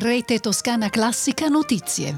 Rete Toscana Classica Notizie.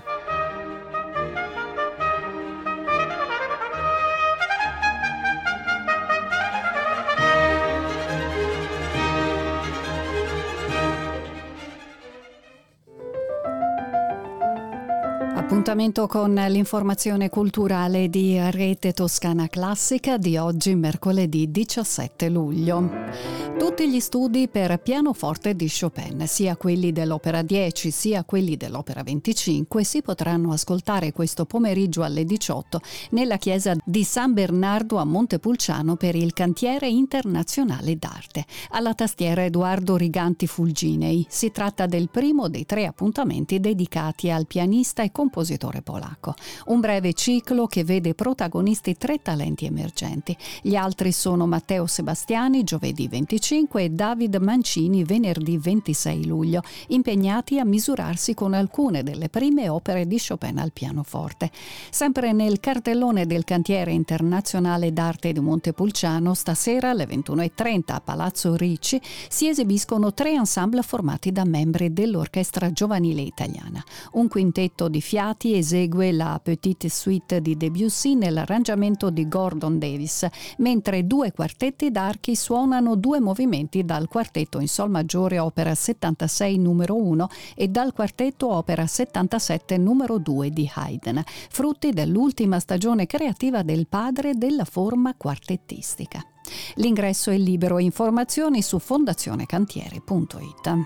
Appuntamento con l'informazione culturale di Rete Toscana Classica di oggi, mercoledì 17 luglio. Tutti gli studi per pianoforte di Chopin, sia quelli dell'Opera 10 sia quelli dell'Opera 25, si potranno ascoltare questo pomeriggio alle 18 nella chiesa di San Bernardo a Montepulciano per il Cantiere Internazionale d'Arte. Alla tastiera Edoardo Riganti Fulginei. Si tratta del primo dei 3 appuntamenti dedicati al pianista e compositore polacco. Un breve ciclo che vede protagonisti 3 talenti emergenti. Gli altri sono Matteo Sebastiani, giovedì 25, e David Mancini, venerdì 26 luglio, impegnati a misurarsi con alcune delle prime opere di Chopin al pianoforte. Sempre nel cartellone del Cantiere Internazionale d'Arte di Montepulciano, stasera alle 21:30 a Palazzo Ricci si esibiscono 3 ensemble formati da membri dell'Orchestra Giovanile Italiana. Un quintetto di fiati esegue la Petite Suite di Debussy nell'arrangiamento di Gordon Davis, mentre 2 quartetti d'archi suonano 2 movimenti dal quartetto in sol maggiore opera 76 numero 1 e dal quartetto opera 77 numero 2 di Haydn, frutti dell'ultima stagione creativa del padre della forma quartettistica. L'ingresso è libero, informazioni su fondazionecantieri.it.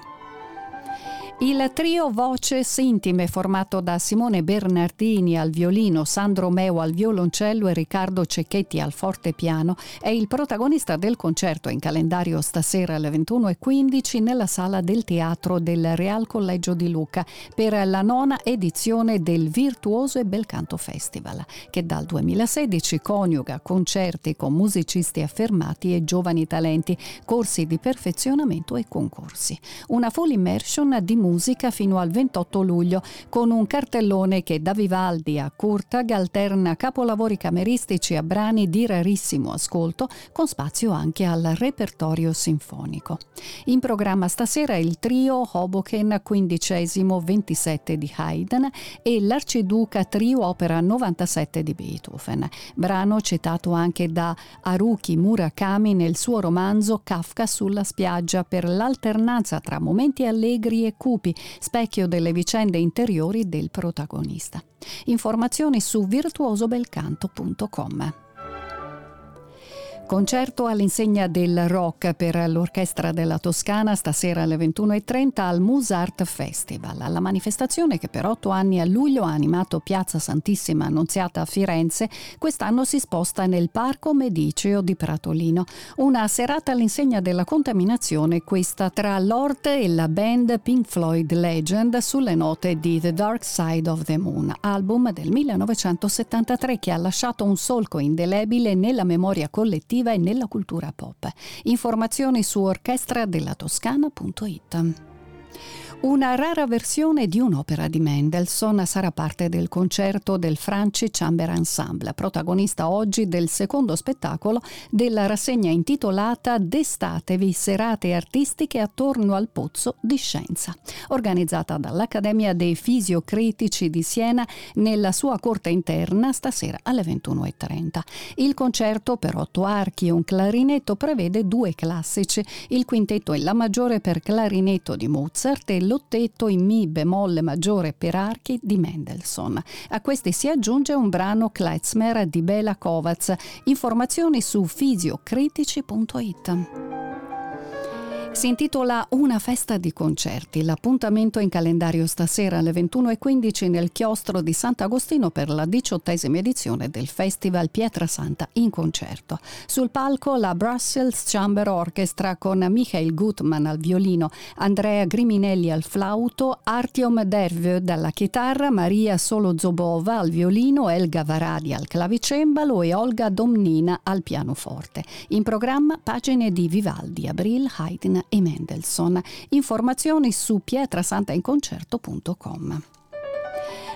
Il trio Voces Intime, formato da Simone Bernardini al violino, Sandro Meo al violoncello e Riccardo Cecchetti al fortepiano, è il protagonista del concerto in calendario stasera alle 21:15 nella sala del teatro del Real Collegio di Lucca per la 9ª edizione del Virtuoso e Belcanto Festival, che dal 2016 coniuga concerti con musicisti affermati e giovani talenti, corsi di perfezionamento e concorsi. Una full immersion di musica fino al 28 luglio, con un cartellone che da Vivaldi a Kurtag alterna capolavori cameristici a brani di rarissimo ascolto, con spazio anche al repertorio sinfonico. In programma stasera il trio Hoboken XV-27 di Haydn e l'Arciduca Trio Opera 97 di Beethoven, brano citato anche da Haruki Murakami nel suo romanzo Kafka sulla spiaggia, per l'alternanza tra momenti allegri e cupi, specchio delle vicende interiori del protagonista. Informazioni su virtuosobelcanto.com. Concerto all'insegna del rock per l'Orchestra della Toscana stasera alle 21:30 al Musart Festival. La manifestazione, che per 8 anni a luglio ha animato Piazza Santissima Annunziata a Firenze, quest'anno si sposta nel Parco Mediceo di Pratolino. Una serata all'insegna della contaminazione, questa tra Lord e la band Pink Floyd Legend, sulle note di The Dark Side of the Moon, album del 1973 che ha lasciato un solco indelebile nella memoria collettiva e nella cultura pop. Informazioni su orchestradellatoscana.it. Una rara versione di un'opera di Mendelssohn sarà parte del concerto del Franci Chamber Ensemble, protagonista oggi del secondo spettacolo della rassegna intitolata Destatevi, serate artistiche attorno al pozzo di scienza, organizzata dall'Accademia dei Fisiocritici di Siena nella sua corte interna stasera alle 21:30. Il concerto per 8 archi e un clarinetto prevede 2 classici, il quintetto in La maggiore per clarinetto di Mozart e l'ottetto in Mi bemolle maggiore per archi di Mendelssohn. A questi si aggiunge un brano Klezmer di Bela Kovacs. Informazioni su fisiocritici.it. Si intitola Una festa di concerti. L'appuntamento in calendario stasera alle 21:15 nel chiostro di Sant'Agostino per la 18ª edizione del Festival Pietrasanta in concerto. Sul palco la Brussels Chamber Orchestra con Michael Gutmann al violino, Andrea Griminelli al flauto, Artyom Derved alla chitarra, Maria Solozobova al violino, Elga Varadi al clavicembalo e Olga Domnina al pianoforte. In programma pagine di Vivaldi, Abril, Haydn e Mendelssohn. Informazioni su pietrasantainconcerto.com.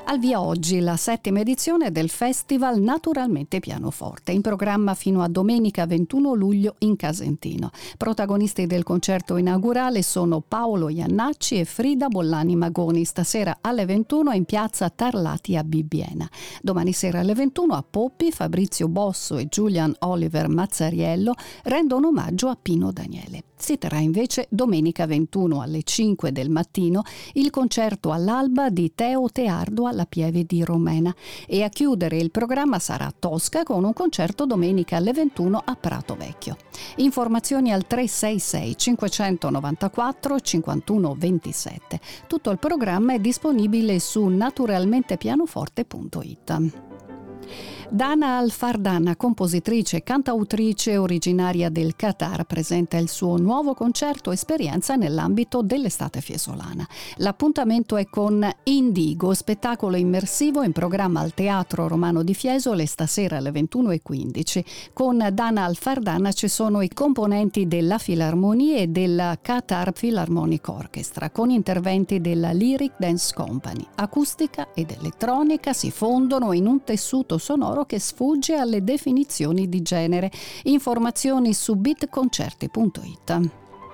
Al via oggi la 7ª edizione del Festival Naturalmente Pianoforte, in programma fino a domenica 21 luglio in Casentino. Protagonisti del concerto inaugurale sono Paolo Iannacci e Frida Bollani Magoni, stasera alle 21 in piazza Tarlati a Bibbiena. Domani sera alle 21 a Poppi, Fabrizio Bosso e Julian Oliver Mazzariello rendono omaggio a Pino Daniele. Si terrà invece domenica 21 alle 5 del mattino il concerto all'alba di Teo Teardo alla Pieve di Romena e a chiudere il programma sarà Tosca con un concerto domenica alle 21 a Prato Vecchio. Informazioni al 366 594 51 27. Tutto il programma è disponibile su naturalmentepianoforte.it. Dana Al-Fardana, compositrice e cantautrice originaria del Qatar, presenta il suo nuovo concerto esperienza nell'ambito dell'estate fiesolana. L'appuntamento è con Indigo, spettacolo immersivo in programma al Teatro Romano di Fiesole stasera alle 21:15. Con Dana Al-Fardana ci sono i componenti della Filarmonie e della Qatar Philharmonic Orchestra, con interventi della Lyric Dance Company. Acustica ed elettronica si fondono in un tessuto sonoro che sfugge alle definizioni di genere. Informazioni su bitconcerti.it.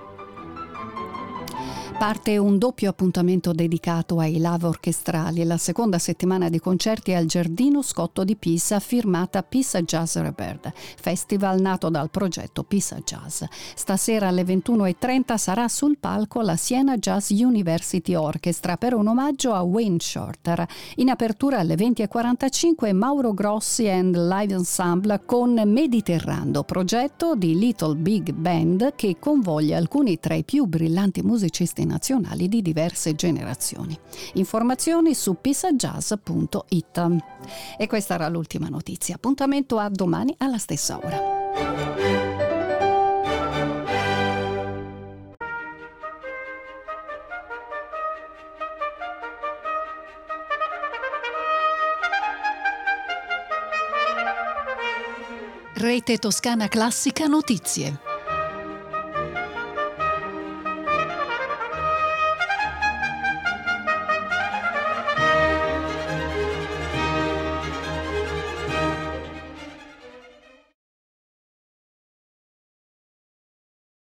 Parte un doppio appuntamento dedicato ai live orchestrali, la seconda settimana di concerti al Giardino Scotto di Pisa, firmata Pisa Jazz Rebirth, festival nato dal progetto Pisa Jazz. Stasera alle 21:30 sarà sul palco la Siena Jazz University Orchestra per un omaggio a Wayne Shorter. In apertura alle 20:45 Mauro Grossi and Live Ensemble con Mediterrando, progetto di Little Big Band che convoglia alcuni tra i più brillanti musicisti nazionali di diverse generazioni. Informazioni su pisajazz.it. E questa era l'ultima notizia. Appuntamento a domani alla stessa ora. Rete Toscana Classica Notizie.